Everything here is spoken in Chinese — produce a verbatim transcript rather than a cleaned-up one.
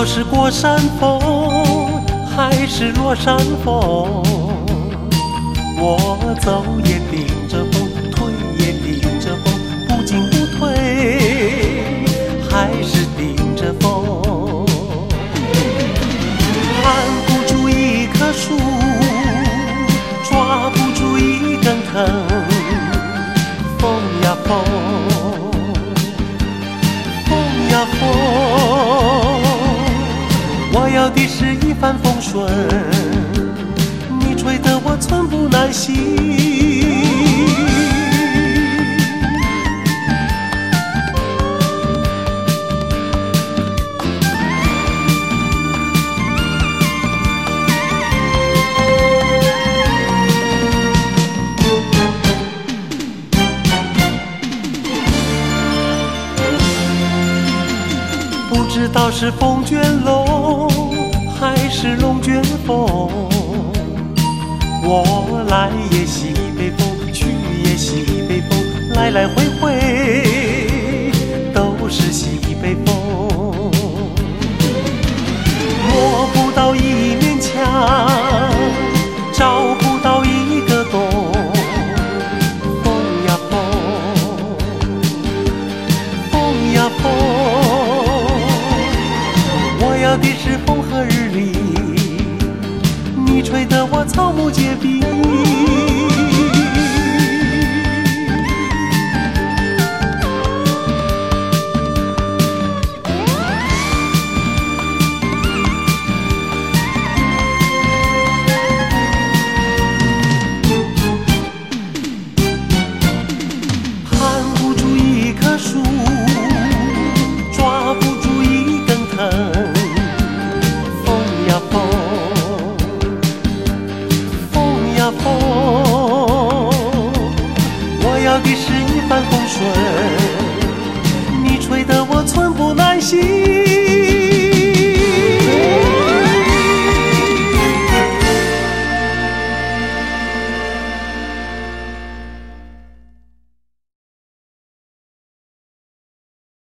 道是过山峰还是落山风，我走也顶着风，退也顶着风，不进不退，还是顶着风。看不住一棵树，抓不住一根藤，风呀风，风呀风，我要的是一帆风顺，你吹得我寸步难行。不知道是风卷龙还是龙卷风，我来也西北风，去也西北风，来来回回都是西北风。摸不到一面墙，找不到一个洞，风呀风，风呀风，我要的是风和日丽，你吹得我草木皆兵。看不住一棵树，抓不住一根藤，风呀风，风呀风，我要的是一帆风顺，你吹得我寸步难行。